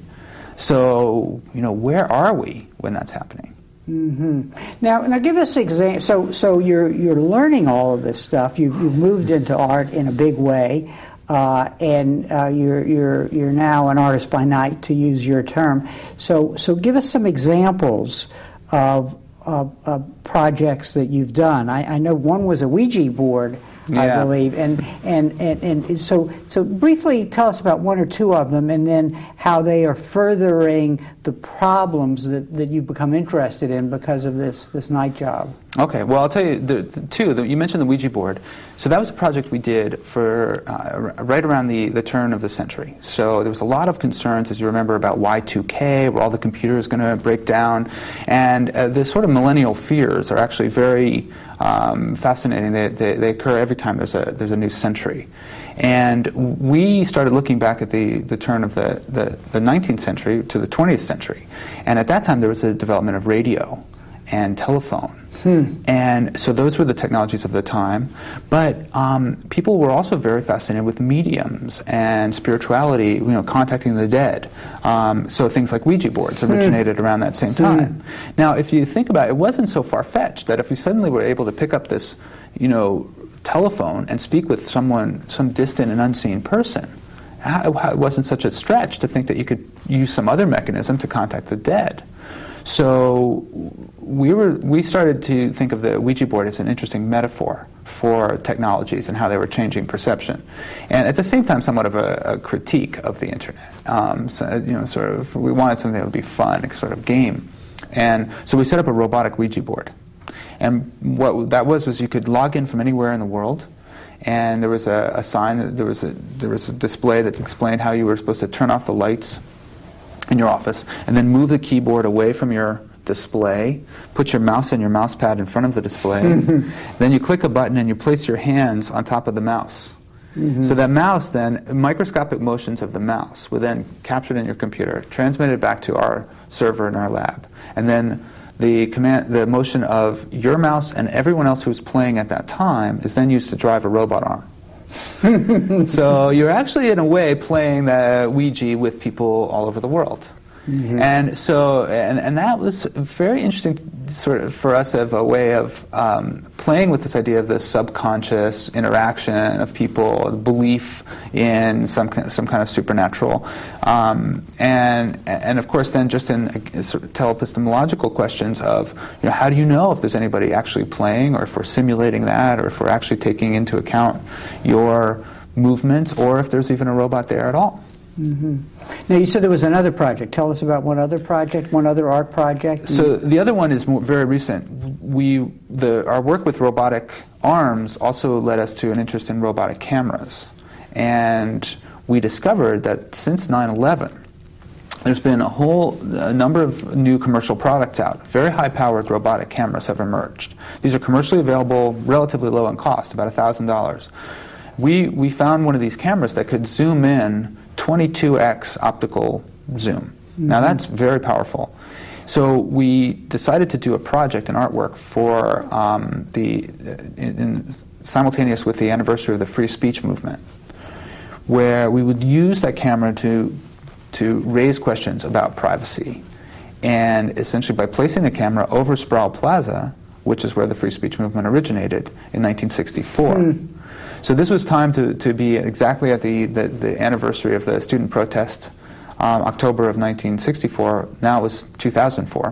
[SPEAKER 2] So, you know, where are we when that's happening?
[SPEAKER 1] Mm-hmm. Now, now, give us example. So, so you're you're learning all of this stuff. You've you've moved into art in a big way. Uh, and uh, you're you're you're now an artist by night, to use your term. So so give us some examples of, of, of projects that you've done. I, I know one was a Ouija board,
[SPEAKER 2] yeah.
[SPEAKER 1] I believe, and and, and and so so briefly tell us about one or two of them, and then how they are furthering the problems that, that you've become interested in because of this this night job.
[SPEAKER 2] Okay, well, I'll tell you the, the two. The, you mentioned the Ouija board. So that was a project we did for uh, right around the, the turn of the century. So there was a lot of concerns, as you remember, about Y two K, where all the computer is going to break down. And uh, the sort of millennial fears are actually very um, fascinating. They, they, they occur every time there's a, there's a new century. And we started looking back at the, the turn of the, the, the nineteenth century to the twentieth century. And at that time, there was a development of radio and telephone. Hmm. And so those were the technologies of the time. But um, people were also very fascinated with mediums and spirituality, you know, contacting the dead. Um, so things like Ouija boards originated hmm. around that same time. Hmm. Now, if you think about it, it wasn't so far-fetched that if you suddenly were able to pick up this, you know, telephone and speak with someone, some distant and unseen person, it wasn't such a stretch to think that you could use some other mechanism to contact the dead. So we were we started to think of the Ouija board as an interesting metaphor for technologies and how they were changing perception, and at the same time, somewhat of a, a critique of the internet. Um, so, you know, sort of, we wanted something that would be fun, a sort of game, and so we set up a robotic Ouija board. And what that was was you could log in from anywhere in the world, and there was a, a sign, there was a there was a display that explained how you were supposed to turn off the lights in your office, and then move the keyboard away from your display, put your mouse and your mouse pad in front of the display, then you click a button and you place your hands on top of the mouse. Mm-hmm. So that mouse then, microscopic motions of the mouse were then captured in your computer, transmitted back to our server in our lab, and then the command, the motion of your mouse and everyone else who's playing at that time is then used to drive a robot arm. So you're actually, in a way, playing the Ouija with people all over the world. Mm-hmm. And so, and, and that was very interesting, sort of, for us, of a way of um, playing with this idea of the subconscious interaction of people, belief in some some kind of supernatural, um, and and of course, then just in uh, sort of telepistemological questions of, you know, how do you know if there's anybody actually playing, or if we're simulating that, or if we're actually taking into account your movements, or if there's even a robot there at all.
[SPEAKER 1] Mm-hmm. Now, you said there was another project. Tell us about one other project, one other art project.
[SPEAKER 2] So the other one is more, very recent. We, the, our work with robotic arms also led us to an interest in robotic cameras. And we discovered that since nine eleven, there's been a whole a number of new commercial products out. Very high-powered robotic cameras have emerged. These are commercially available, relatively low in cost, about one thousand dollars. We, we found one of these cameras that could zoom in twenty-two x optical zoom. Mm-hmm. Now that's very powerful. So we decided to do a project, an artwork, for um, the in, in simultaneous with the anniversary of the free speech movement, where we would use that camera to to raise questions about privacy. And essentially by placing the camera over Sproul Plaza, which is where the free speech movement originated in nineteen sixty-four. Mm. So this was timed to, to be exactly at the, the, the anniversary of the student protest, um, October of nineteen sixty-four. Now it was two thousand four.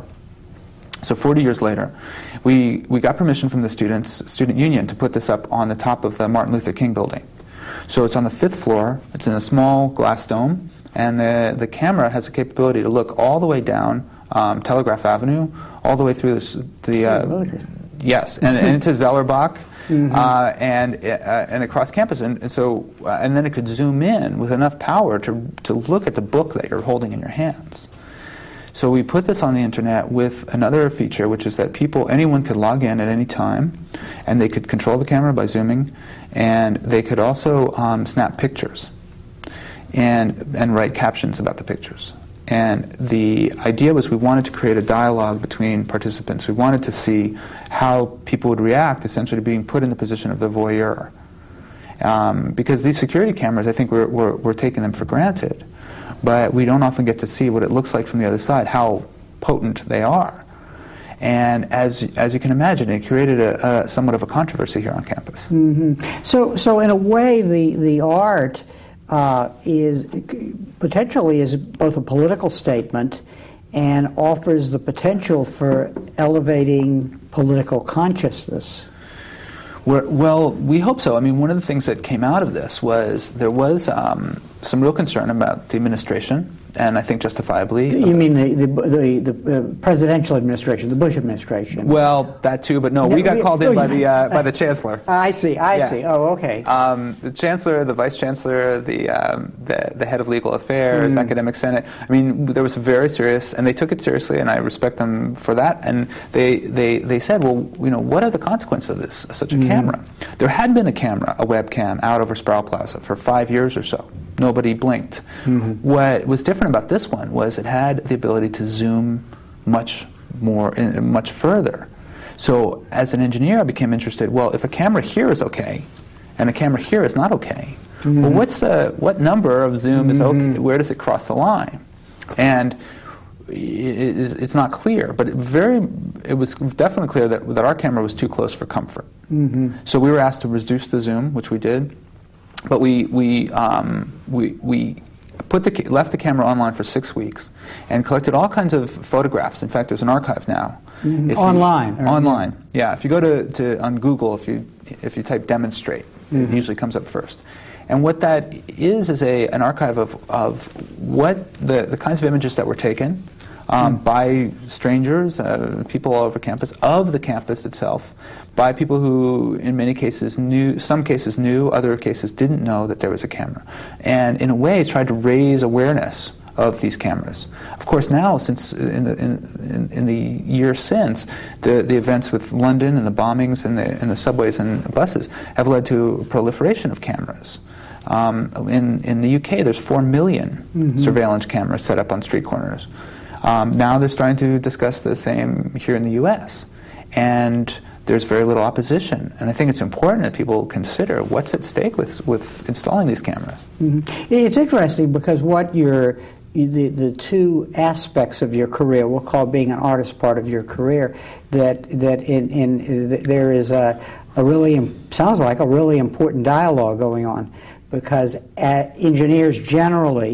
[SPEAKER 2] So forty years later, we, we got permission from the students, student union, to put this up on the top of the Martin Luther King building. So it's on the fifth floor, it's in a small glass dome, and the, the camera has the capability to look all the way down um, Telegraph Avenue, all the way through this, the, uh, yes, and, and into Zellerbach, mm-hmm. uh, and, uh, and across campus. And, and so, uh, and then it could zoom in with enough power to, to look at the book that you're holding in your hands. So we put this on the internet with another feature, which is that people, anyone could log in at any time, and they could control the camera by zooming, and they could also um, snap pictures and, and write captions about the pictures. And the idea was we wanted to create a dialogue between participants. We wanted to see how people would react, essentially, to being put in the position of the voyeur. Um, because these security cameras, I think we're, we're, we're taking them for granted. But we don't often get to see what it looks like from the other side, how potent they are. And as as you can imagine, it created a, a somewhat of a controversy here on campus.
[SPEAKER 1] Mm-hmm. So, so in a way, the the art uh, is potentially is both a political statement and offers the potential for elevating political consciousness.
[SPEAKER 2] We're, well, we hope so. I mean, one of the things that came out of this was there was um, some real concern about the administration, and I think justifiably.
[SPEAKER 1] You mean the the, the, the uh, presidential administration, the Bush administration?
[SPEAKER 2] Well, that too, but no, we got called in by the uh, by the chancellor.
[SPEAKER 1] I see. I yeah. see. Oh, okay.
[SPEAKER 2] Um, the chancellor, the vice chancellor, the um, the, the head of legal affairs, mm. academic senate. I mean, there was very serious, and they took it seriously, and I respect them for that. And they they they said, well, you know, what are the consequences of this? Such a mm. camera. There had been a camera, a webcam, out over Sproul Plaza for five years or so. Nobody blinked. Mm-hmm. What was different about this one was it had the ability to zoom much more, in, much further. So as an engineer, I became interested, well, if a camera here is okay, and a camera here is not okay, mm-hmm. well, what's the, what number of zoom is mm-hmm. okay? Where does it cross the line? And it, it, it's not clear, but it very, it was definitely clear that, that our camera was too close for comfort. Mm-hmm. So we were asked to reduce the zoom, which we did. But we we um, we we put the left the camera online for six weeks and collected all kinds of photographs. In fact, there's an archive now.
[SPEAKER 1] Mm-hmm. Online.
[SPEAKER 2] You, online. Yeah. If you go to, to on Google, if you if you type demonstrate, mm-hmm. it usually comes up first. And what that is is a an archive of of what the the kinds of images that were taken. Um, mm. by strangers, uh, people all over campus, of the campus itself, by people who, in many cases, knew, some cases knew, other cases didn't know that there was a camera. And in a way, it's tried to raise awareness of these cameras. Of course, now, since in the in, in, in the year since, the the events with London and the bombings and the and the subways and buses have led to a proliferation of cameras. Um, in in the U K, there's four million mm-hmm. surveillance cameras set up on street corners. Um, now they're starting to discuss the same here in the U S, and there's very little opposition. And I think it's important that people consider what's at stake with, with installing these cameras.
[SPEAKER 1] Mm-hmm. It's interesting because what your the, the two aspects of your career, we'll call being an artist part of your career, that that in, in there is a, a really, sounds like a really important dialogue going on, because engineers generally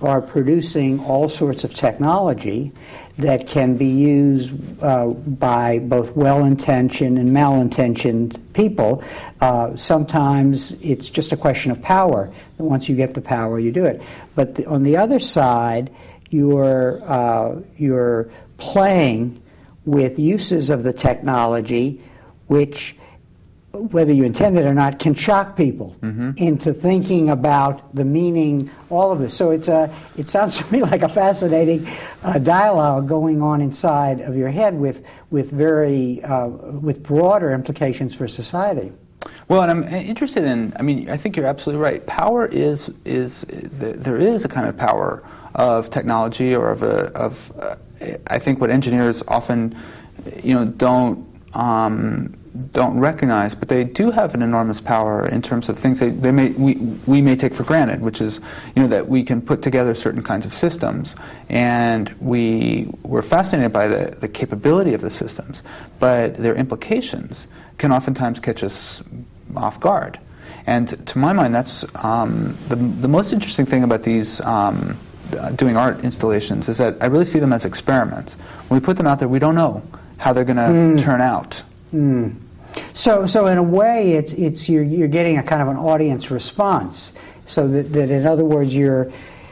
[SPEAKER 1] are producing all sorts of technology that can be used uh, by both well-intentioned and malintentioned people. Uh, sometimes it's just a question of power. Once you get the power, you do it. But the, on the other side, you're, uh, you're playing with uses of the technology which, whether you intend it or not, can shock people mm-hmm. into thinking about the meaning, all of this. So it's a, it sounds to me like a fascinating uh, dialogue going on inside of your head with, with very, uh, with broader implications for society.
[SPEAKER 2] Well, and I'm interested in, I mean, I think you're absolutely right. Power is, is there is a kind of power of technology or of, a, of uh, I think what engineers often, you know, don't, um, don't recognize, but they do have an enormous power in terms of things they, they may we, we may take for granted, which is, you know, that we can put together certain kinds of systems, and we we're fascinated by the, the capability of the systems, but their implications can oftentimes catch us off guard. And to my mind, that's um, the the most interesting thing about these um, doing art installations is that I really see them as experiments. When we put them out there, we don't know how they're going to mm. turn out.
[SPEAKER 1] Mm. So, so in a way, it's it's you're you're getting a kind of an audience response. So that, that in other words, you're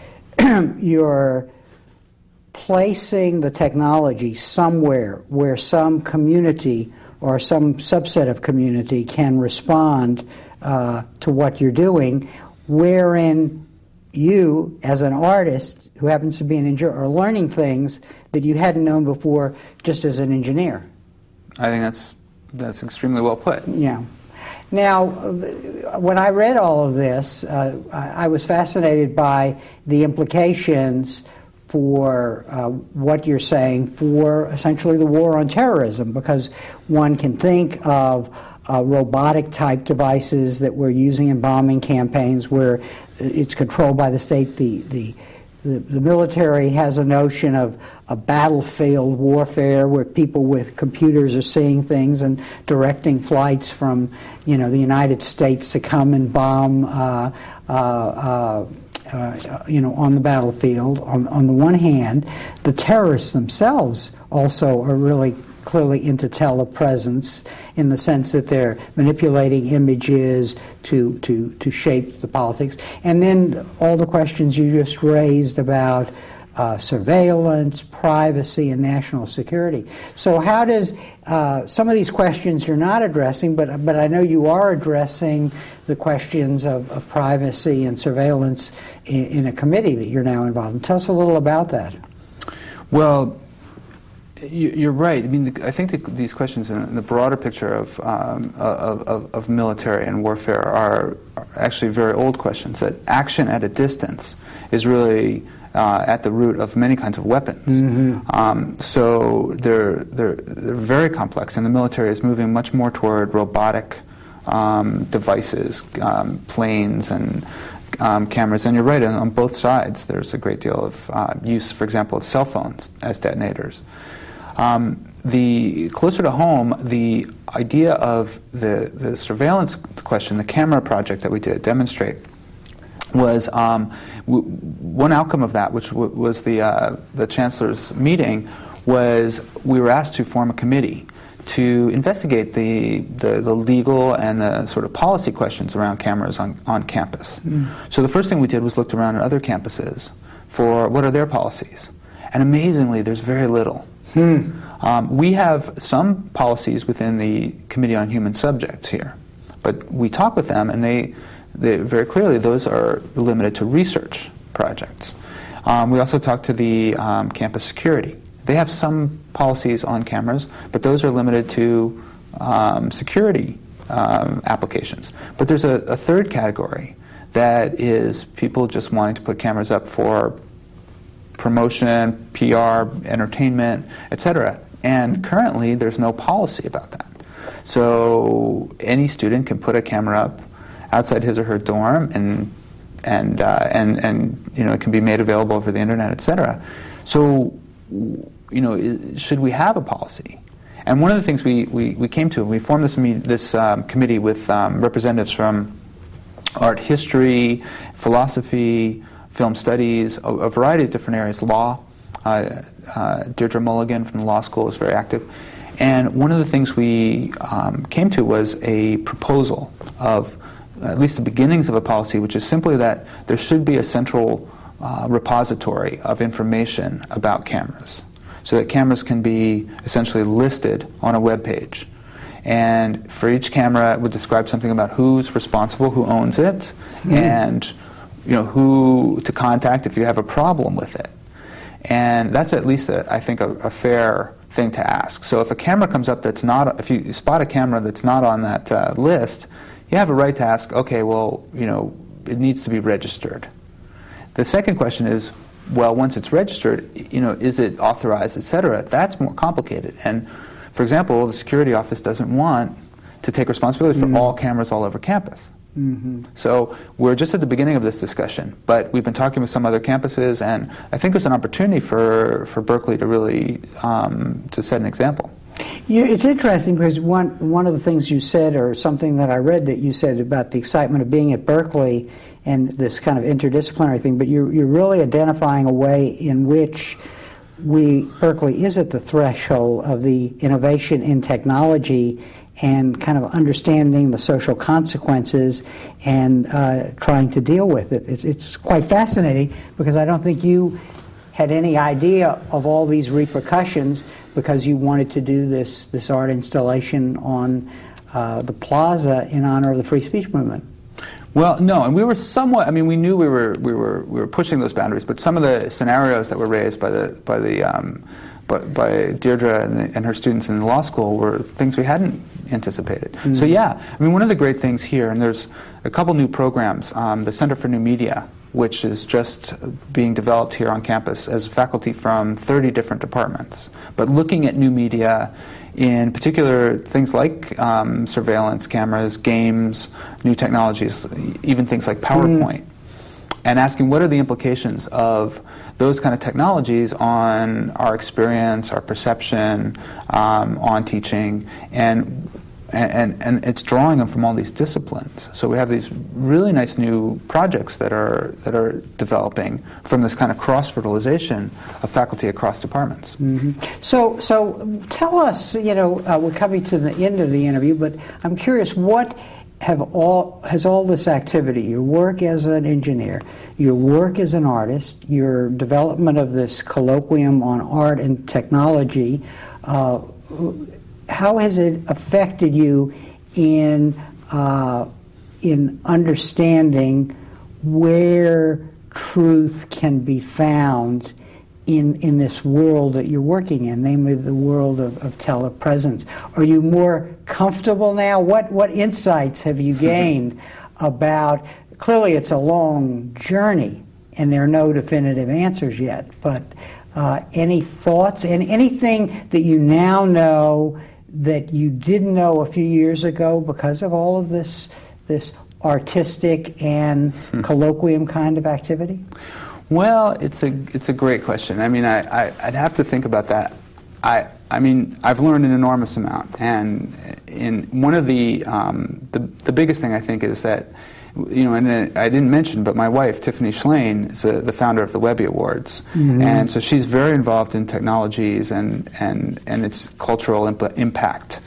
[SPEAKER 1] you're placing the technology somewhere where some community or some subset of community can respond uh, to what you're doing, wherein you, as an artist who happens to be an engineer, are learning things that you hadn't known before just as an engineer.
[SPEAKER 2] I think that's that's extremely well put.
[SPEAKER 1] Yeah. Now, when I read all of this, uh, I was fascinated by the implications for uh, what you're saying for essentially the war on terrorism, because one can think of uh, robotic-type devices that we're using in bombing campaigns where it's controlled by the state. The, the, the, the military has a notion of a battlefield warfare where people with computers are seeing things and directing flights from, you know, the United States to come and bomb uh, uh, uh, Uh, you know, on the battlefield. On, on the one hand, the terrorists themselves also are really clearly into telepresence in the sense that they're manipulating images to, to, to shape the politics. And then all the questions you just raised about uh, surveillance, privacy, and national security. So how does, uh, some of these questions you're not addressing, but, but I know you are addressing the questions of, of privacy and surveillance in, in a committee that you're now involved in. Tell us a little about that.
[SPEAKER 2] Well, you're right. I mean, I think that these questions in the broader picture of, um, of, of, of military and warfare are, are actually very old questions. That action at a distance is really uh, at the root of many kinds of weapons. Mm-hmm. um, so they're, they're, they're very complex, and the military is moving much more toward robotic um, devices, um, planes, and Um, cameras. And you're right, on, on both sides there's a great deal of uh, use, for example, of cell phones as detonators. Um, the closer to home, the idea of the, the surveillance question, the camera project that we did demonstrate, was um, w one outcome of that, which w was the, uh, the Chancellor's meeting, was we were asked to form a committee to investigate the, the, the legal and the sort of policy questions around cameras on, on campus. Mm. So the first thing we did was looked around at other campuses for what are their policies. And amazingly, there's very little. Hmm. Um, we have some policies within the Committee on Human Subjects here, but we talk with them, and they, they very clearly those are limited to research projects. Um, we also talk to the um, campus security. They have some policies on cameras, but those are limited to um, security um, applications. But there's a, a third category that is people just wanting to put cameras up for promotion, P R, entertainment, et cetera. And currently, there's no policy about that. So any student can put a camera up outside his or her dorm, and and uh, and and you know, it can be made available over the internet, et cetera. So, you know, should we have a policy? And one of the things we, we, we came to, we formed this, this um, committee with um, representatives from art history, philosophy, film studies, a, a variety of different areas, law. Uh, uh, Deirdre Mulligan from the law school is very active. And one of the things we um, came to was a proposal of at least the beginnings of a policy, which is simply that there should be a central uh, repository of information about cameras, so that cameras can be essentially listed on a web page. And for each camera, it would describe something about who's responsible, who owns it, mm-hmm. and you know who to contact if you have a problem with it. And that's at least, a, I think, a, a fair thing to ask. So if a camera comes up that's not, if you spot a camera that's not on that uh, list, you have a right to ask, okay, well, you know, it needs to be registered. The second question is, well, once it's registered, you know, is it authorized, et cetera? That's more complicated. And for example, the security office doesn't want to take responsibility for mm-hmm. all cameras all over campus. Mm-hmm. So we're just at the beginning of this discussion, but we've been talking with some other campuses, and I think there's an opportunity for, for Berkeley to really um, to set an example.
[SPEAKER 1] You, it's interesting because one one of the things you said, or something that I read that you said about the excitement of being at Berkeley and this kind of interdisciplinary thing, but you're you're really identifying a way in which we Berkeley is at the threshold of the innovation in technology and kind of understanding the social consequences and uh, trying to deal with it. It's, it's quite fascinating because I don't think you had any idea of all these repercussions because you wanted to do this, this art installation on uh, the plaza in honor of the free speech movement.
[SPEAKER 2] Well, no, and we were somewhat, I mean, we knew we were we were we were pushing those boundaries, but some of the scenarios that were raised by the by the um, by, by Deirdre and, the, and her students in the law school were things we hadn't anticipated. Mm-hmm. So yeah, I mean, one of the great things here, and there's a couple new programs, um, the Center for New Media, which is just being developed here on campus as faculty from thirty different departments, but looking at new media, in particular things like um, surveillance cameras, games, new technologies, even things like PowerPoint, mm. and asking what are the implications of those kind of technologies on our experience, our perception, um, on teaching, and And, and it's drawing them from all these disciplines. So we have these really nice new projects that are that are developing from this kind of cross-fertilization of faculty across departments.
[SPEAKER 1] Mm-hmm. So, so tell us, you know, uh, we're coming to the end of the interview, but I'm curious, what have all has all this activity, your work as an engineer, your work as an artist, your development of this colloquium on art and technology, uh, how has it affected you in uh, in understanding where truth can be found in in this world that you're working in, namely the world of, of telepresence? Are you more comfortable now? What what insights have you gained about? Clearly, it's a long journey, and there are no definitive answers yet. But uh, any thoughts and anything that you now know that you didn't know a few years ago because of all of this this artistic and hmm. colloquium kind of activity?
[SPEAKER 2] Well, it's a it's a great question. I mean, I, I I'd have to think about that. I I mean, I've learned an enormous amount, and in one of the um, the the biggest thing I think is that, you know, and I didn't mention, but my wife, Tiffany Schlain, is a, the founder of the Webby Awards. Mm-hmm. And so she's very involved in technologies and, and, and its cultural imp- impact.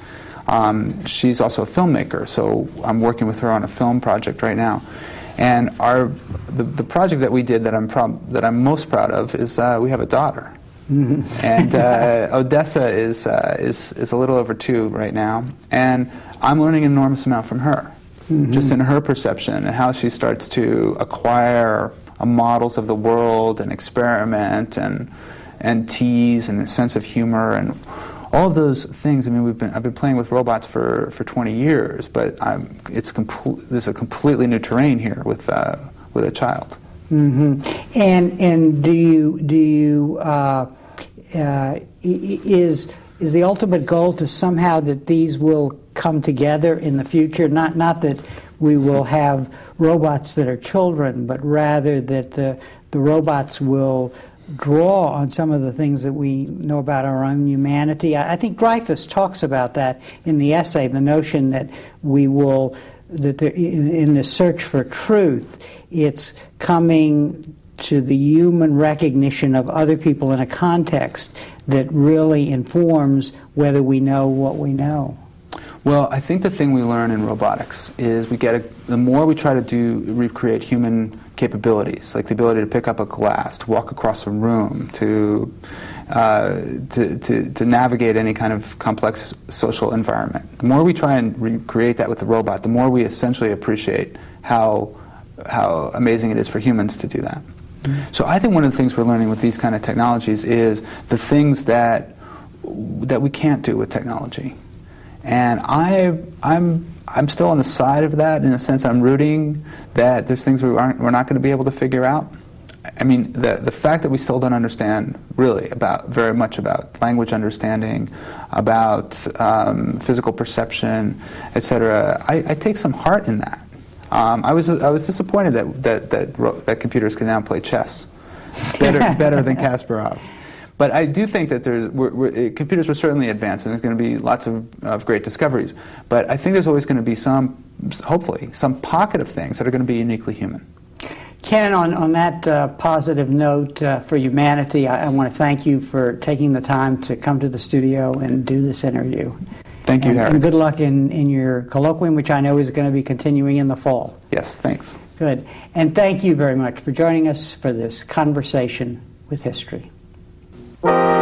[SPEAKER 2] Um, she's also a filmmaker, so I'm working with her on a film project right now. And our the, the project that we did that I'm proud, that I'm most proud of is uh, we have a daughter. Mm-hmm. And uh, Odessa is, uh, is, is a little over two right now. And I'm learning an enormous amount from her. Mm-hmm. Just in her perception and how she starts to acquire uh, models of the world and experiment and and tease and a sense of humor and all of those things. I mean, we've been I've been playing with robots for, for twenty years, but I'm it's complete. There's a completely new terrain here with uh, with a child.
[SPEAKER 1] Mm-hmm. And and do you do you uh, uh, is is the ultimate goal to somehow that these will come together in the future? Not not that we will have robots that are children, but rather that the the robots will draw on some of the things that we know about our own humanity. I, I think Dreyfus talks about that in the essay, the notion that we will that there, in, in the search for truth, it's coming to the human recognition of other people in a context that really informs whether we know what we know?
[SPEAKER 2] Well, I think the thing we learn in robotics is we get a, the more we try to do recreate human capabilities, like the ability to pick up a glass, to walk across a room, to uh, to, to to navigate any kind of complex social environment. The more we try and recreate that with the robot, the more we essentially appreciate how how amazing it is for humans to do that. Mm-hmm. So I think one of the things we're learning with these kind of technologies is the things that that we can't do with technology. And I, I'm, I'm still on the side of that in a sense. I'm rooting that there's things we aren't, we're not going to be able to figure out. I mean, the the fact that we still don't understand really about very much about language understanding, about um, physical perception, et cetera. I, I take some heart in that. Um, I was I was disappointed that that that, that computers can now play chess better better than Kasparov. But I do think that there's, we're, we're, computers will certainly advance, and there's going to be lots of, of great discoveries. But I think there's always going to be some, hopefully, some pocket of things that are going to be uniquely human.
[SPEAKER 1] Ken, on, on that uh, positive note uh, for humanity, I, I want to thank you for taking the time to come to the studio and do this interview.
[SPEAKER 2] Thank you,
[SPEAKER 1] and,
[SPEAKER 2] Harry.
[SPEAKER 1] And good luck in, in your colloquium, which I know is going to be continuing in the fall.
[SPEAKER 2] Yes, thanks.
[SPEAKER 1] Good. And thank you very much for joining us for this conversation with history.
[SPEAKER 3] Thank you.